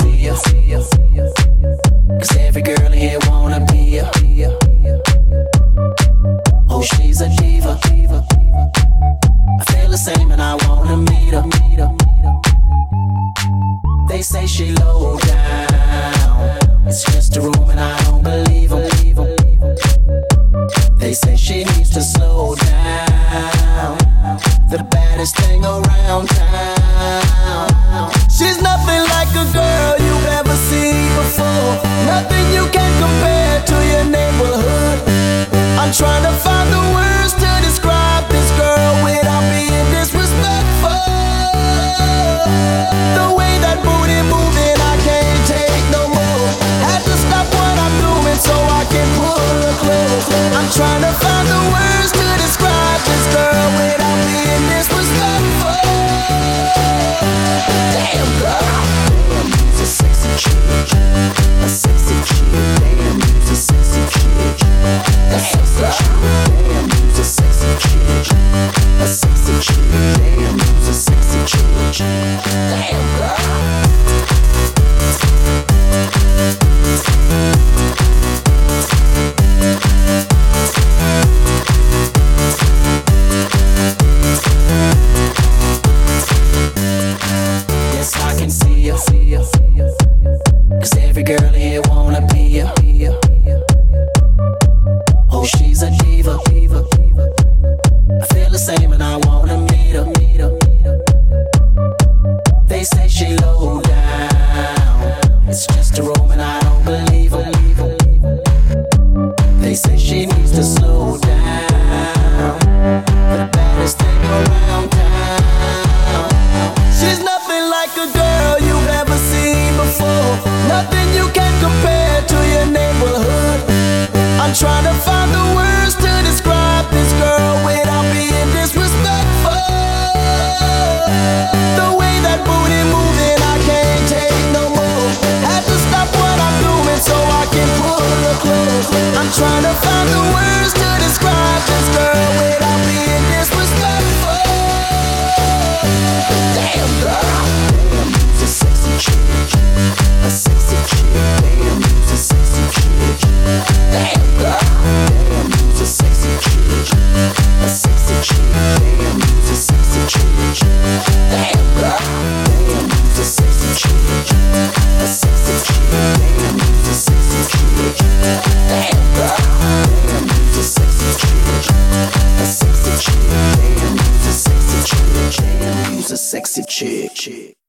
see ya. 'Cause every girl in here wanna be ya. Oh, she's a diva. I feel the same and I wanna meet her. They say she low down. It's just a room and I don't believe them. They say she needs to slow down. The baddest thing around town. She's nothing like a girl you've ever seen before. Nothing you can compare to your neighborhood. I'm trying to find the words to describe this girl without being disrespectful. The way that booty moving, I can't take no more. Had to stop what I'm doing so I can pull her close. I'm trying to find the words to describe this girl without being disrespectful. Damn girl, damn, you's a sexy chick, a sexy chick. Damn, you's a sexy chick, a sexy chick. Damn, you's a sexy chick, a sexy chick. Damn, you's a sexy chick. Damn girl. Yes, I can see ya. 'Cause every girl here wanna be ya. Oh, she's a diva. I feel the same and I wanna meet her. They say she low down. It's just a room and I don't believe them. They say she needs to slow down. The baddest thing around town. She's nothing like a girl you've ever seen before. Nothing you can compare to your neighborhood. I'm trying to find the words to describe this girl without being disrespectful. The way that booty moving, I can't take no more. Had to stop what I'm doing so I can pull her close. I'm trying to find the words to describe this girl without being disrespectful. Damn girl, damn, you's a sexy chick, a sexy chick. Damn, you's a sexy chick. Damn girl, damn, you's a sexy chick, a sexy chick. Damn, you's a sexy chick. Damn girl, damn, you's a sexy chick, a sexy chick. Damn, you's a sexy chick. Damn girl, damn, you's a sexy chick, a sexy chick. Damn, you's a sexy chick. Damn, you's a sexy chick.